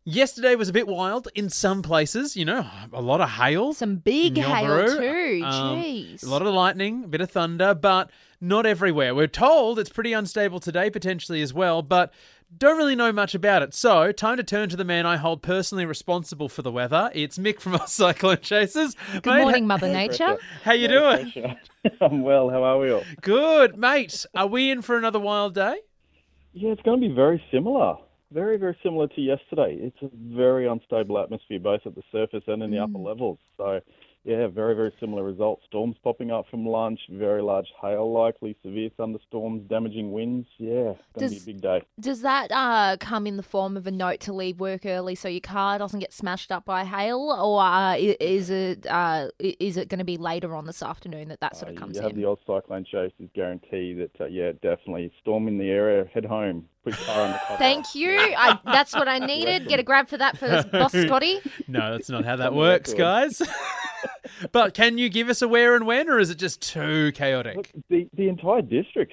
Yesterday was a bit wild in some places, a lot of hail. Some big in hail Yilgaroo. too. Jeez. A lot of lightning, a bit of thunder, but not everywhere. We're told it's pretty unstable today, potentially as well, but don't really know much about it. So, time to turn to the man I hold personally responsible for the weather. It's Mick from Oz Cyclone Chasers. Good morning, Mother Nature. How you doing? I'm well. How are we all? Good, mate. Are we in for another wild day? Yeah, it's going to be very similar. Very, very similar to yesterday. It's a very unstable atmosphere, both at the surface and in the upper levels. So, yeah, very, very similar results. Storms popping up from lunch, very large hail likely, severe thunderstorms, damaging winds. Yeah, it's going to be a big day. Does that come in the form of a note to leave work early so your car doesn't get smashed up by hail, or is it going to be later on this afternoon that sort of comes in? You have the Oz Cyclone Chasers guarantee that, definitely storm in the area, head home. Put your car on the cover. Thank you. That's what I needed. Get a grab for that for Boss Scotty. No, that's not how that works, guys. But can you give us a where and when, or is it just too chaotic? Look, the entire district.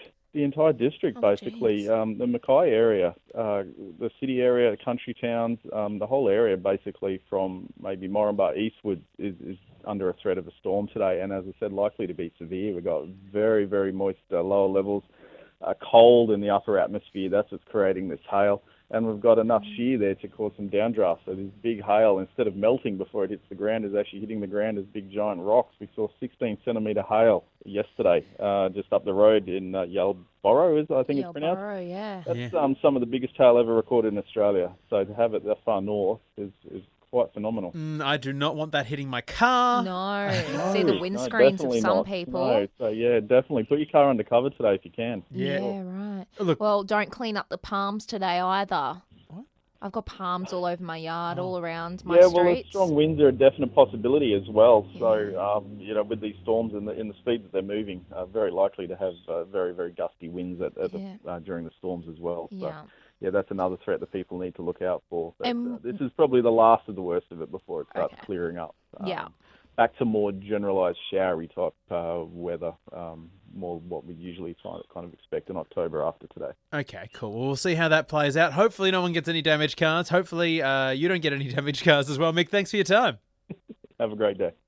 Basically. The Mackay area, the city area, the country towns, the whole area basically from maybe Moranbah eastwards is under a threat of a storm today. And as I said, likely to be severe. We've got very, very moist lower levels. Cold in the upper atmosphere, that's what's creating this hail. And we've got enough shear there to cause some downdrafts. So this big hail, instead of melting before it hits the ground, is actually hitting the ground as big giant rocks. We saw 16-centimetre hail yesterday just up the road in Yalborough, I think it's pronounced. Yalborough, yeah. That's some of the biggest hail ever recorded in Australia. So to have it that far north is quite phenomenal. I do not want that hitting my car. No. See the windscreens of some people. No. So, yeah, definitely. Put your car under cover today if you can. Yeah, right. Look, well, don't clean up the palms today either. What? I've got palms all over my yard, all around my streets. Yeah, well, the strong winds are a definite possibility as well. So, with these storms and the speed that they're moving, very likely to have very, very gusty winds during the storms as well. So. Yeah. Yeah, that's another threat that people need to look out for. This is probably the last of the worst of it before it starts clearing up. Back to more generalised showery type weather, more what we usually kind of expect in October after today. Okay, cool. Well, we'll see how that plays out. Hopefully no one gets any damaged cars. Hopefully you don't get any damaged cars as well. Mick, thanks for your time. Have a great day.